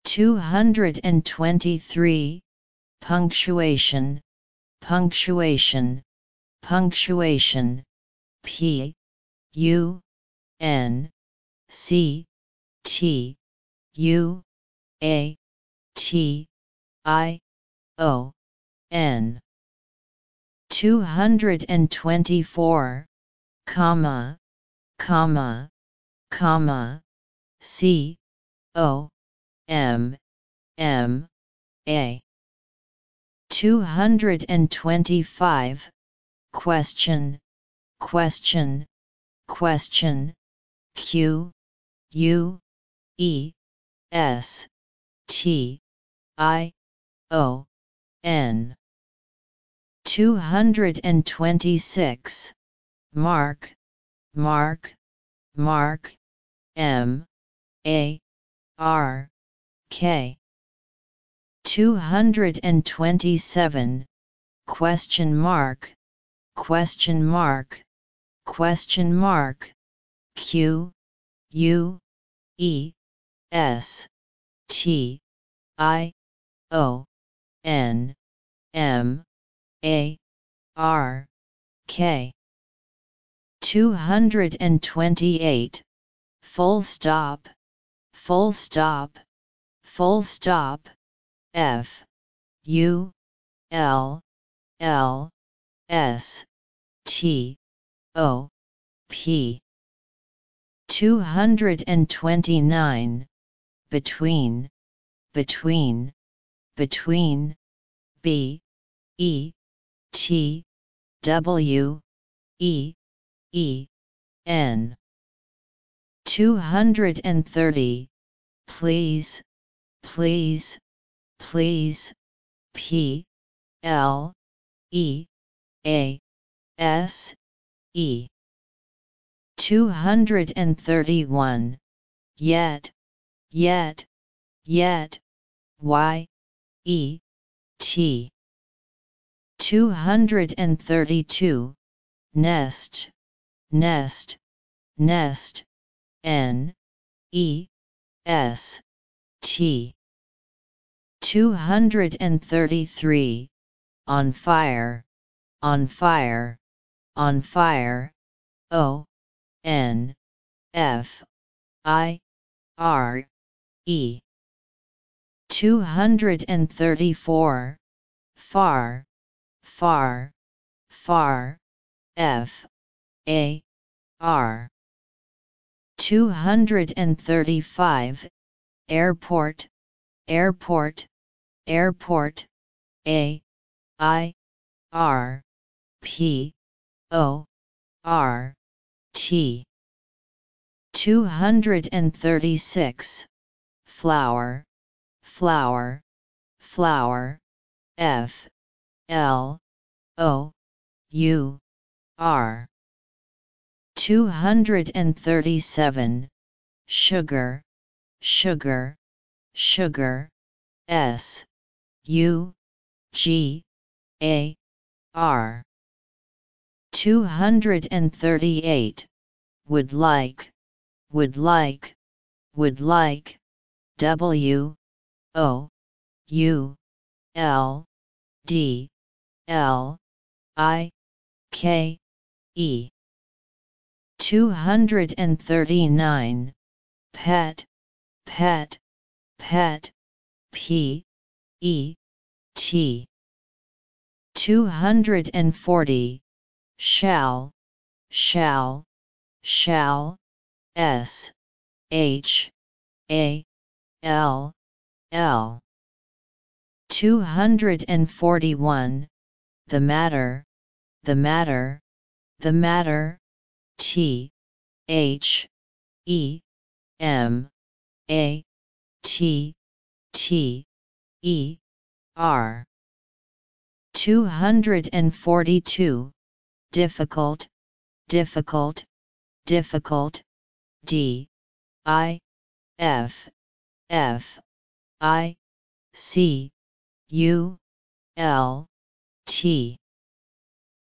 223. Punctuation, punctuation, punctuation. P U N C T U A T I O N. 224. Comma, comma, comma. C O M M A. 225. Question, question, question. Q U E S T I O N. 226. Mark, mark, mark. M A R K. 227. Question mark, question mark, question mark. Q U E S T I O N M A R K. 228. Full stop, full stop, full stop. F U L L S T O P. 229. Between, between, between. B E T W E E N. 230. Please, please, please. P L E A S E. 231. Yet, yet, yet. Y E T. 232. Nest, nest, nest. N E S T. 233. On fire, on fire, on fire. O N F I R E. 234. Far, far, far. F A R. 235. Airport, airport, airport. A I R P O R T. 236. Flower, flower, flower. F L O U R. 237. Sugar, sugar, sugar. S U G A R. 238. Would like, would like, would like. W O U L D L I K E. 239. Pet, pet, pet. P E T. 240. Shall, shall, shall. S H A L L. 241. The matter, the matter, the matter. T H E M A T T E R. 242. Difficult, difficult, difficult. D I F F I C U L T.